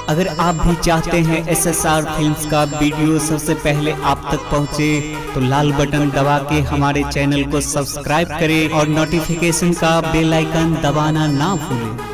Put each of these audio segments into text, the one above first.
अगर आप भी चाहते हैं SSR फिल्म्स का वीडियो सबसे पहले आप तक पहुंचे तो लाल बटन दबा के हमारे चैनल को सब्सक्राइब करें और नोटिफिकेशन का बेल आइकन दबाना ना भूलें।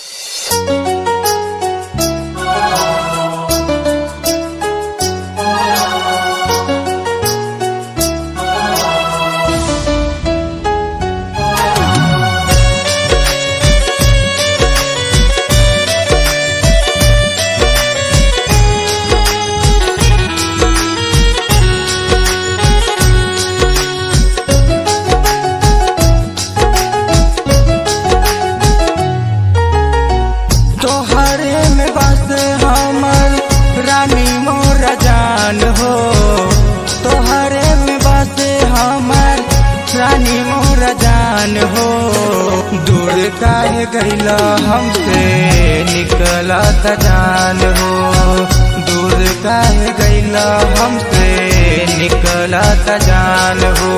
रानी मोर जान हो, दूर काहे गइला हमसे निकला त जान हो, दूर काहे गइला हमसे निकला त जान हो।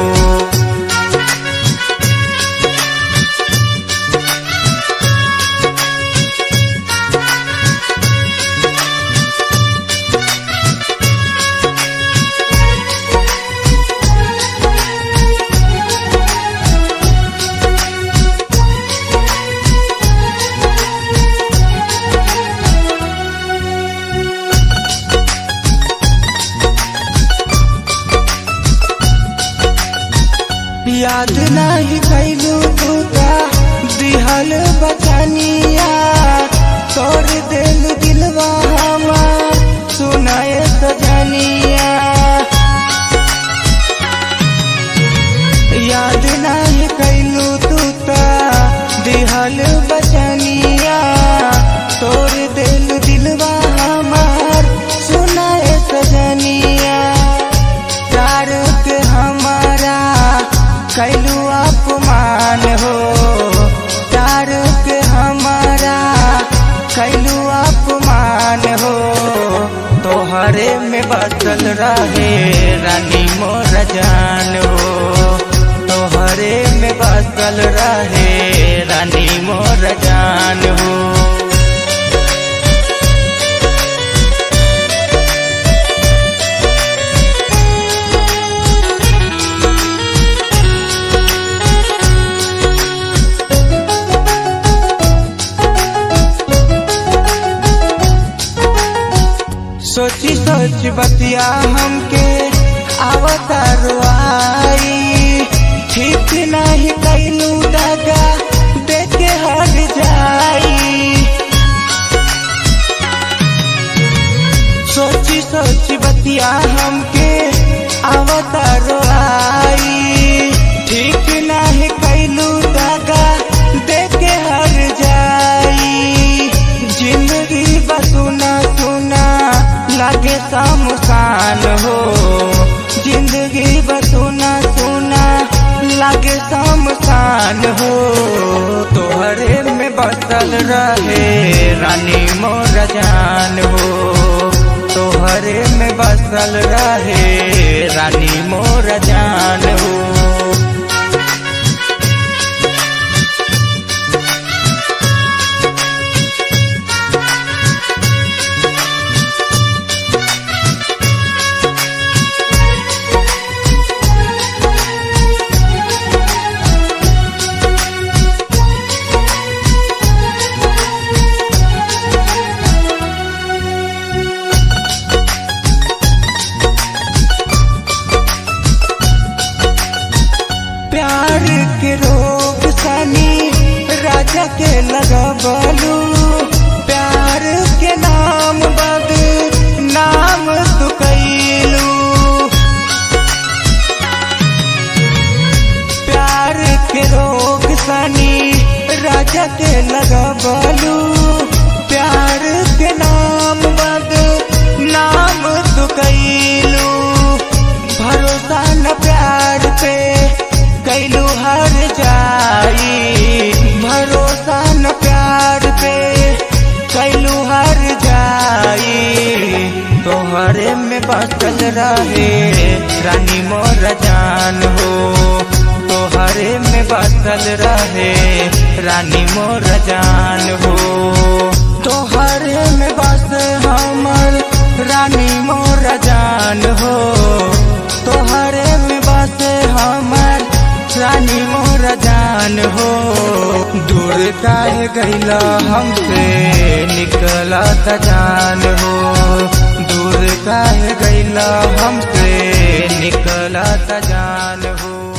याद नहीं कैलू तू का दिहल बचनिया, तोड़ दिल दिलवा हमार सुनाए सजनिया। याद नहीं कैलू तू का दिहल बचनिया, तोड़ दिल दिलवा हमार सुनाए सजनिया। प्यार के हमारा कैलू अपमान हो, प्यार के हमारा कैलू अपमान हो, तोहरे में बसल रहे रानी मोर जान हो, तोहरे में बसल रहे रानी मोर जान हो। सोची सोच बतिया हमके आवता रुआई, ठीक नहीं कैलू दगा देखे हट जाई। सोची सोच बतिया हमके आवता रुआई, ठीक नहीं कैलू दगा देखे हट जाई। जिंदगी बसुना सुना लागे शमशान हो, जिंदगी बसुना सुना लागे शमशान हो, तोहरे में बसल रहे रानी मोर जान हो, तोहरे में बसल रहे रानी मोर जान हो। प्यार के रोग सनी राजा के लगबलू, प्यार के नाम बद नाम तू कैलू। प्यार के रोग सनी राजा के लगबलू, प्यार के नाम बद नाम तू कैलू। भरोसा न प्यार पे कैलू हर जाई, भरोसा न प्यार पे कैलू हर जाई। तोहरे में बसल रहे रानी मोर जान हो, तोहरे में बसल रहे रानी मोर जान हो, तोहरे में बसल हो, तोहरे में बसे हमर रानी मोर जान हो। दूर काहे गइला हमसे निकला त जान हो, दूर काहे गइला हमसे निकला त जान हो।